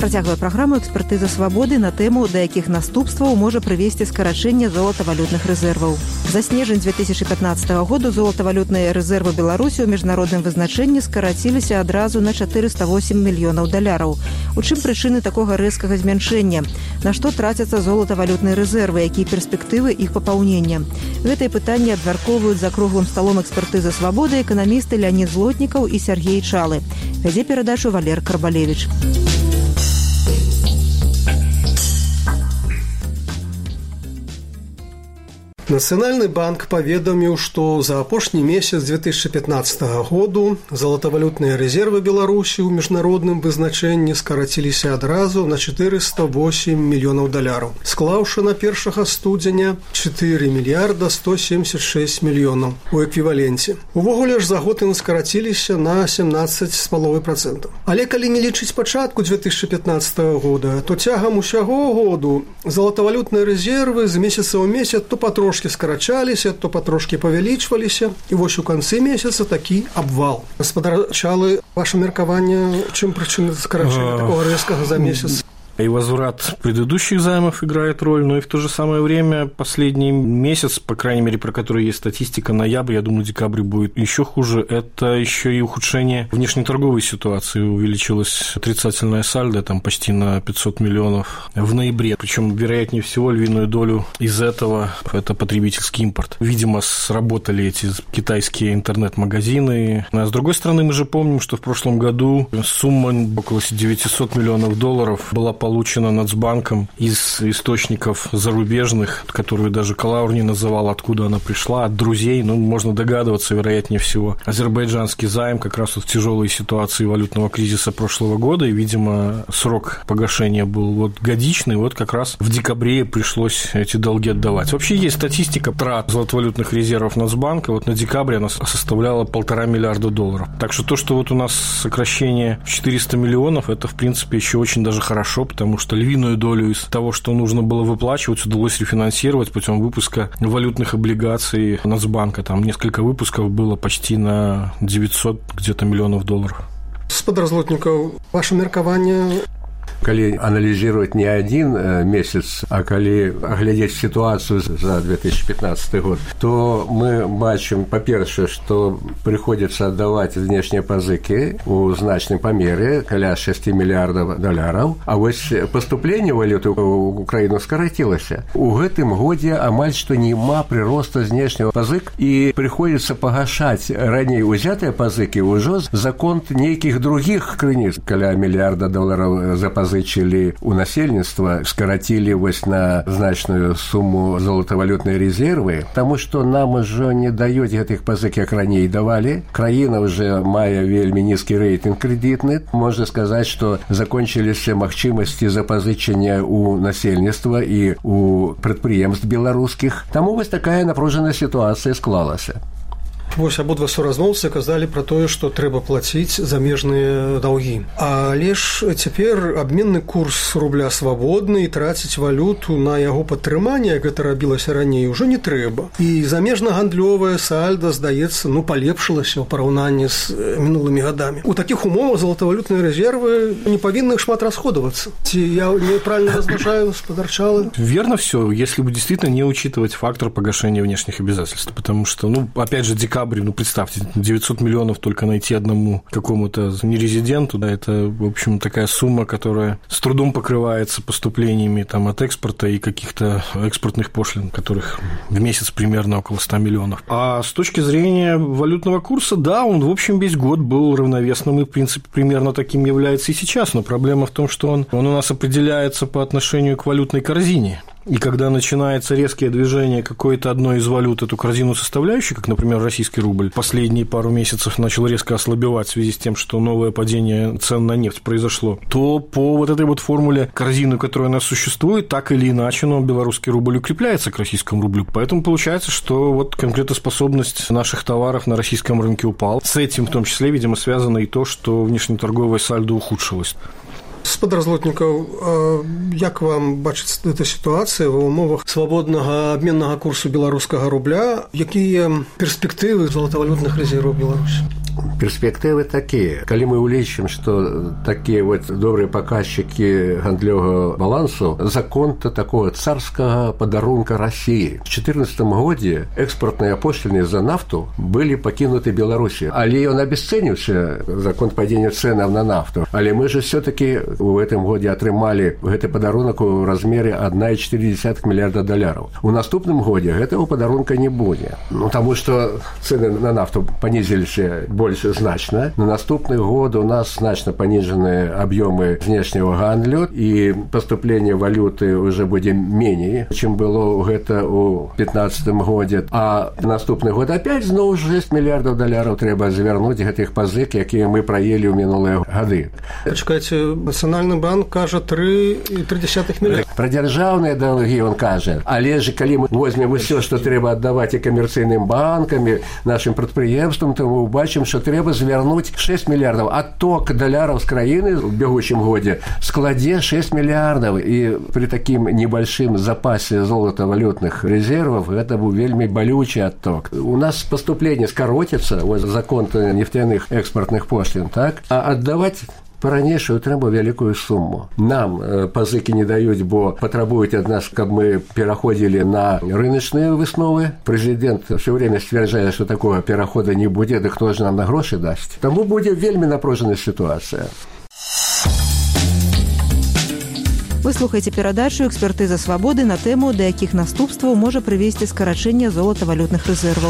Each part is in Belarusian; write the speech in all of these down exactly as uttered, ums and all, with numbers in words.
Працягвае праграму «Экспертыза свабоды» на тэму, да якіх наступстваў можа прывесці скарачэнне золатавалютных рэзерваў. За снежань две тысячи пятнадцатого году золатавалютныя рэзервы Беларусі ў міжнародным вызначэнні скараціліся адразу на чатырыста восемь мільёнаў даляраў. У чым прычыны такога рэзкага змяншэння? На што трацяцца золатавалютныя рэзервы, якія перспектывы іх папаўнення? Гэтыя пытанні абмяркоўваюць за круглым сталом «Экспертыза свабоды» эканамісты Леонид Злотнікаў і Сергей Чалы. Вядзе перадачу Валер Карбалевич. Нацыянальны банк паведаміў, што за апошні месяц две тысячи пятнадцатого году золатавалютныя рэзервы Беларусі ў міжнародным вызначэнні скараціліся адразу на чатырыста восемь мільёнаў даляраў, склаўшы на першага студзеня чатыры мільярда сто семьдесят шесть мільёнаў у эквіваленце. Увогуле ж за год яны скараціліся на семнадцать з паловай процентаў. Але калі не лічыць пачатку две тысячи пятнадцатого года, то цягам усяго году золатавалютныя рэзервы з месяца ў месяц то патрошкі скарачаліся, то патрошкі павялічваліся, і вось у канцы месяца такі абвал. Гаспадар Чалы, ваше меркаванне, чым прычына скарачэння такого рэзкага за месяц? И возврат предыдущих займов играет роль, но и в то же самое время последний месяц, по крайней мере, про который есть статистика, ноябрь, я думаю, декабрь будет еще хуже, это еще и ухудшение внешнеторговой ситуации. Увеличилось отрицательное сальдо там почти на пятьсот миллионов в ноябре. Причем, вероятнее всего, львиную долю из этого – это потребительский импорт. Видимо, сработали эти китайские интернет-магазины. А с другой стороны, мы же помним, что в прошлом году сумма около девятьсот миллионов долларов была получена Нацбанком из источников зарубежных, которую даже Калаур не называл, откуда она пришла, от друзей, ну, можно догадываться, вероятнее всего. Азербайджанский займ как раз вот в тяжелой ситуации валютного кризиса прошлого года, и, видимо, срок погашения был вот годичный, вот как раз в декабре пришлось эти долги отдавать. Вообще есть статистика трат золотовалютных резервов Нацбанка, вот на декабрь она составляла полтора миллиарда долларов. Так что то, что вот у нас сокращение в четыреста миллионов, это, в принципе, еще очень даже хорошо, потому что львиную долю из того, что нужно было выплачивать, удалось рефинансировать путем выпуска валютных облигаций Нацбанка. Там несколько выпусков было почти на девятьсот где-то миллионов долларов. Гаспадар Злотнікаў, ваше меркаванне? Калі аналізировать не один месяц, а калі аглядзець ситуацию за две тысячи пятнадцатый год, то мы бачым, па-першае, што прыходзіцца аддаваць знешнія пазыкі ў значным памере, каля шесть мільярдаў даляраў, а вось паступленне валюты ў Украіну скарацілася. У гэтым годзе амаль што няма прыроста знешняга пазык, і прыходзіцца пагашаць раней узятыя пазыкі ўжо за конт нейкіх другіх крыніц. Каля мільярда долараў запазычылі у насельніцтва, скарацілі вось на значную суму золатавалютныя рэзервы, таму што нам ужо не даюць гэтых пазык, як раней давалі. Краіна ўжо мае вельмі нізкі рэйтынг крэдітны. Можна сказаць, што закончыліся магчымасці запазычання ў насельніцтва і ў прадпрыемств беларускіх. Таму вось такая напружаная сітуацыя склалася. Вось абодва суразмоўцы казалі пра тое, што трэба плаціць замежныя даўгі. Але ж цяпер абменны курс рубля свабодны, і траціць валюту на яго падтрыманне, як гэта рабілася раней, ужо не трэба. І замежна-гандлёвае сальда, здаецца, ну, палепшылася ў параўнанні з мінулымі гадамі. У такіх умовах золатавалютныя рэзервы не павінны шмат расходавацца. Ці я неправильно размножаю, гаспадар Чалы? Верно все, если бы действительно не учитывать фактор погашения внешних обязательств, потому что, ну, опять же, декабрь, ну, представьте, девятьсот миллионов только найти одному какому-то нерезиденту, да, это, в общем, такая сумма, которая с трудом покрывается поступлениями там от экспорта и каких-то экспортных пошлин, которых в месяц примерно около ста миллионов. А с точки зрения валютного курса, да, он, в общем, весь год был равновесным и, в принципе, примерно таким является и сейчас, но проблема в том, что он, он у нас определяется по отношению к валютной корзине. И когда начинается резкое движение какой-то одной из валют, эту корзину составляющей, как, например, российский рубль, последние пару месяцев начал резко ослабевать в связи с тем, что новое падение цен на нефть произошло, то по вот этой вот формуле корзины, которая у нас существует, так или иначе, но белорусский рубль укрепляется к российскому рублю. Поэтому получается, что вот конкурентоспособность наших товаров на российском рынке упала. С этим в том числе, видимо, связано и то, что внешнеторговое сальдо ухудшилось. Гаспадар Злотнікаў, як вам бачыцца эта сітуацыя ва ўмовах свабоднага абменнага курсу беларускага рубля? Якія перспектывы золатавалютных рэзерваў Беларусі? перспектывы такие. Калі мы улічым, што такія вот добрыя паказчыкі гандлёвага балансу за конта такого царскага падарунка России. В четырнадцатом годзе экспортныя пошліны за нафту былі пакінуты Беларусі. Але ён абесцэніўся за конт падзення цэнаў на нафту. Але мы же все-таки в этом годзе атрымалі гэты падарунак у размере одна целая четыре десятых миллиарда долларов. У наступным годзе гэтага падарунка не будзе. Ну, таму што цены на нафту панізіліся больш значна. На наступны год у нас значна панижаны аб'ёмы знешняга гандлю, і паступленне валюты уже будзе меней, чым было гэта у пятнадцатым годзе. А наступны год опять зноў шесть миллиардов долларов трэба завярнуць гэтых пазык, якія мы праелі ў мінулыя гады. Чакайце, Нацыянальны банк кажа три целых три десятых миллиарда. Пра дзяржаўныя даўгі он кажа. Але ж калі мы возьмем усё, што трэба аддаваць і камерцыйным банкам, і нашим прадпрыемствам, то мы убачым, што трэба звярнуць шесть миллиардов. Отток долларов з краіны ў бягучым годзе складзе шесть миллиардов. І при такім небольшым запасе золотавалютных резервов гэта быў вельмі балючы отток. У нас поступление скоротится за конт нефтяных экспортных пошлін, так? А аддаваць па-ранейшую трэба вялікую сумму. Нам э, пазыкі не даюць, бо патрабуюць ад нас, каб мы пераходзілі на рыначныя высновы. Прэзідэнт ўсё время сцвярджае, што такого перахода не будзе, ды хто ж нам на грошы дасць. Таму будзе вельмі напружаная сітуацыя. Вы слухаеце перадачу «Экспертыза свабоды» на тэму, да якіх наступстваў можа прывесці скарачэнне золатавалютных рэзерваў.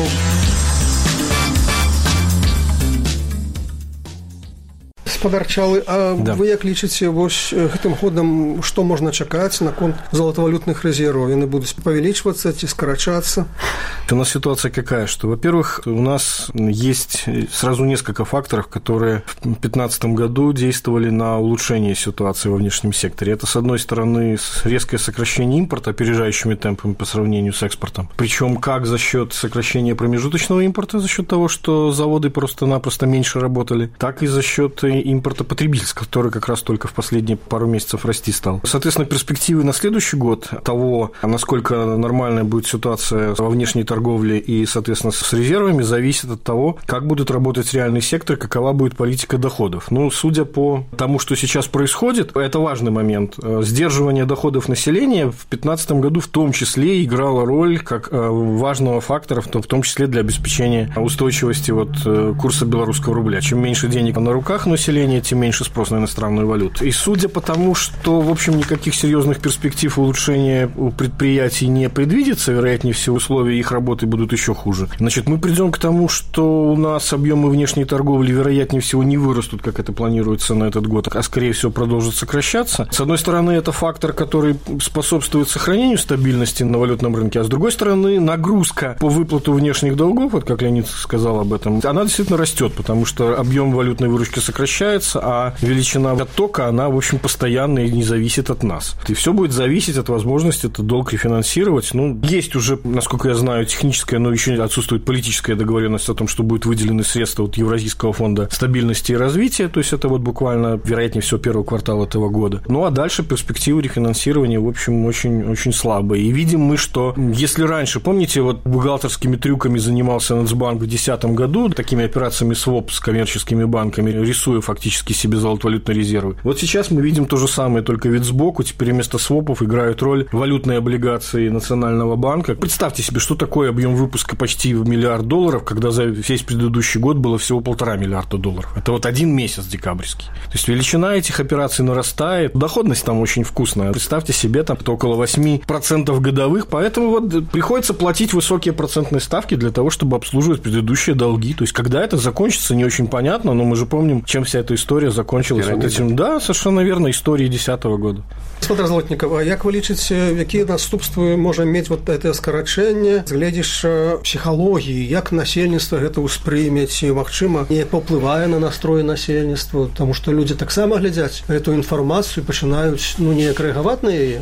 Спадарчалы, а да. Вы як лічыце, вось гэтым годам што можна чакаць наконт золотовалютных резервов? Яны будут павялічвацца ці скарачацца? У нас ситуация какая, что, во-первых, у нас есть сразу несколько факторов, которые в две тысячи пятнадцатом году действовали на улучшение ситуации во внешнем секторе. Это, с одной стороны, резкое сокращение импорта опережающими темпами по сравнению с экспортом. Причем как за счет сокращения промежуточного импорта, за счет того, что заводы просто-напросто меньше работали, так и за счет импорта потребительского, который как раз только в последние пару месяцев расти стал. Соответственно, перспективы на следующий год того, насколько нормальная будет ситуация во внешней торговле и, соответственно, с резервами, зависит от того, как будет работать реальный сектор, какова будет политика доходов. Ну, судя по тому, что сейчас происходит, это важный момент. Сдерживание доходов населения в две тысячи пятнадцатом году в том числе играло роль как важного фактора, в том числе для обеспечения устойчивости вот курса белорусского рубля. Чем меньше денег на руках населения, тем меньше спрос на иностранную валюту. И судя по тому, что, в общем, никаких серьезных перспектив улучшения у предприятий не предвидится, вероятнее всего, условия их работы будут еще хуже. Значит, мы придем к тому, что у нас объемы внешней торговли, вероятнее всего, не вырастут, как это планируется на этот год, а, скорее всего, продолжат сокращаться. С одной стороны, это фактор, который способствует сохранению стабильности на валютном рынке, а с другой стороны, нагрузка по выплату внешних долгов, вот как Леонид сказал об этом, она действительно растет, потому что объем валютной выручки сокращается, а величина оттока, она, в общем, постоянная и не зависит от нас. И все будет зависеть от возможности этот долг рефинансировать. Ну, есть уже, насколько я знаю, техническая, но еще отсутствует политическая договоренность о том, что будут выделены средства от Евразийского фонда стабильности и развития, то есть это вот буквально, вероятнее всего, первый квартал этого года. Ну, а дальше перспективы рефинансирования, в общем, очень, очень слабые. И видим мы, что если раньше, помните, вот бухгалтерскими трюками занимался Нацбанк в две тысячи десятом году, такими операциями своп с коммерческими банками, рисуя фактически себе золотовалютные резервы. Вот сейчас мы видим то же самое, только вид сбоку. Теперь вместо свопов играют роль валютные облигации Национального банка. Представьте себе, что такое объем выпуска почти в миллиард долларов, когда за весь предыдущий год было всего полтора миллиарда долларов. Это вот один месяц декабрьский. То есть величина этих операций нарастает, доходность там очень вкусная. Представьте себе, там около восемь процентов годовых, поэтому вот приходится платить высокие процентные ставки для того, чтобы обслуживать предыдущие долги. То есть когда это закончится, не очень понятно, но мы же помним, чем вся эта история закончилась. Вот этим, да, совершенно верно, истории две тысячи десятого года. Спадар Золотнікаў, а як вы лічыце, якія наступствы можа мець вот это скарачэнне з гледзяча псіхалогіі, як насельніцтва гэта ўспрымець, і, магчыма, неяк паўплывае на настрой насельніцтва, таму што людзі таксама глядзяць эту інфармацыю і пачынаюць, ну, неяк рэагаваць на яе?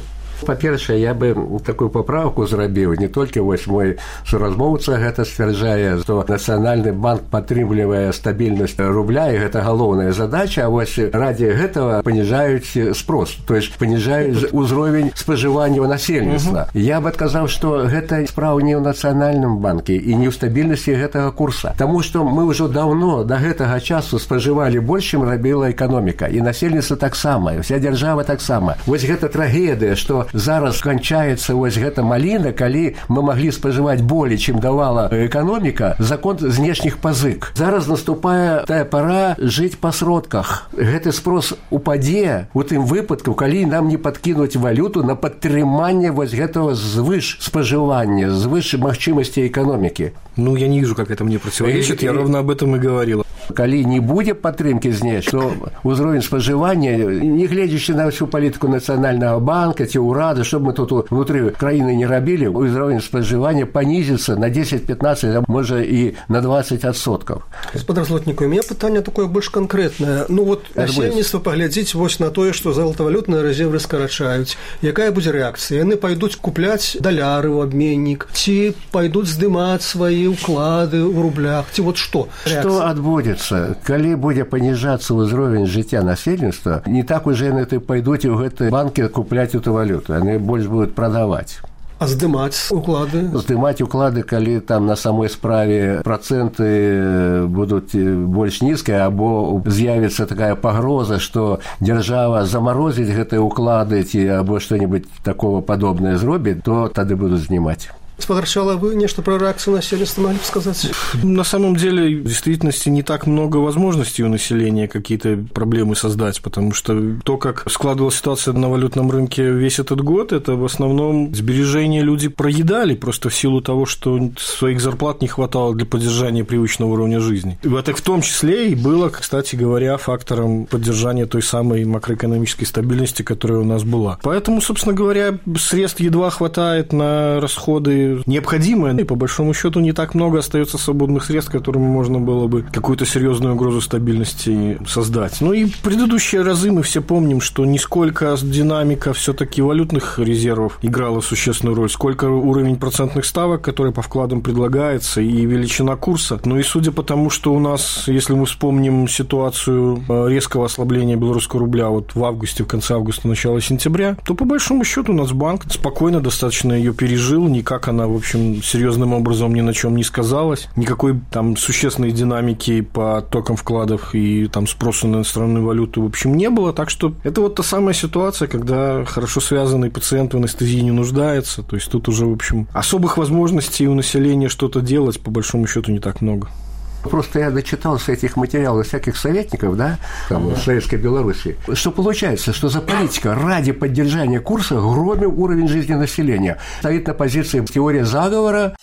Па-першае, я бы такую паправку зрабіў, не толькі вось мой суразмоўца гэта сцвярджае, што Нацыянальны банк падтрымлівае стабільнасць рубля, і гэта галоўная задача, а вось ради гэтага паніжаюць спрос, то есть паніжаюць узровень спажывання ў насельніцтва. Uh-huh. Я бы адказаў, што гэта справа не ў Нацыянальным банке і не ў стабільнасці гэтага курса, таму што мы ўжо даўно да гэтага часу спажывалі больш, чым рабіла эканоміка, і насельніцтва таксама, і вся дзяржава таксама. Вось гэта трагедыя, што зараз канчаецца вось гэта маліна, калі мы маглі спажываць болей, чым давала эканоміка за конт знешніх пазык. Зараз наступае тая пара жыць па сродках. Гэты спрос упадзе у тым выпадку, калі нам не падкінуць валюту на падтрыманне вось гэтага звыш спажывання, звыш магчымасці эканомікі. Ну, я не вижу, как это мне противоречит, я ровно об этом и говорил. Калі не будзе падтрымкі знешні, то ўзровень спажывання, не гледзячы на всю палітыку Нацыянальнага банка ці ўрада, што б мы тут внутры краіны не рабілі, ўзровень спажывання панізіцца на дзесяць-пятнаццаць, а можа і на двадцать адсоткаў. Гаспадар Злотнікаў, у меня пытанне такое больш канкрэтнае. Ну вот насельніцтва паглядзіць вось на тое, што золатавалютныя рэзервы скарачаюць. Якая будзе рэакцыя? Яны пайдуць купляць даляры ў абменнік, ці пайдуць здымаць свае ўклады ў рублях, ці вот што? Што адбудзецца? Калі будзе паніжацца ўзровень жыцця насельніцтва, не так уже яны пайдуць у гэтыя банкі купляць эту валюту, яны больш будуць прадаваць. А здымаць уклады? Здымаць уклады, калі там на самой справе працэнты будуць больш нізкія, або з'явіцца такая пагроза, што дзяржава замарозіць гэтыя уклады ці або што-небудзь такого падобнае зробіць, то тады будуць знімаць. Господар Чала, вы нечто про реакцию населения могли бы сказать? На самом деле, в действительности, не так много возможностей у населения какие-то проблемы создать, потому что то, как складывалась ситуация на валютном рынке весь этот год, это в основном сбережения люди проедали просто в силу того, что своих зарплат не хватало для поддержания привычного уровня жизни. Это в том числе и было, кстати говоря, фактором поддержания той самой макроэкономической стабильности, которая у нас была. Поэтому, собственно говоря, средств едва хватает на расходы необходимое, и по большому счету не так много остается свободных средств, которыми можно было бы какую-то серьезную угрозу стабильности создать. Ну и предыдущие разы мы все помним, что не сколько динамика все-таки валютных резервов играла существенную роль, сколько уровень процентных ставок, который по вкладам предлагается, и величина курса. Ну и судя по тому, что у нас, если мы вспомним ситуацию резкого ослабления белорусского рубля вот в августе, в конце августа, начало сентября, то по большому счету Нацбанк спокойно достаточно ее пережил, никак она, в общем, серьезным образом ни на чем не сказалась. Никакой там существенной динамики по токам вкладов и там спросу на иностранную валюту, в общем, не было. Так что это вот та самая ситуация, когда хорошо связанный пациент в анестезии не нуждается. То есть тут уже, в общем, особых возможностей у населения что-то делать, по большому счету, не так много. Просто я дочитался этих материалов всяких советников, да, там, в Советской Беларуси, что получается, что за политика ради поддержания курса громим уровень жизни населения. Стоит на позиции теория заговора.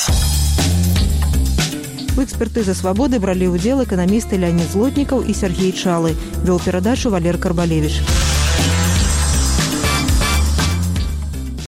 У экспертызы «Свободы» брали удел экономисты Леонид Злотнікаў и Сергей Чалы. Вел передачу Валер Карбалевич.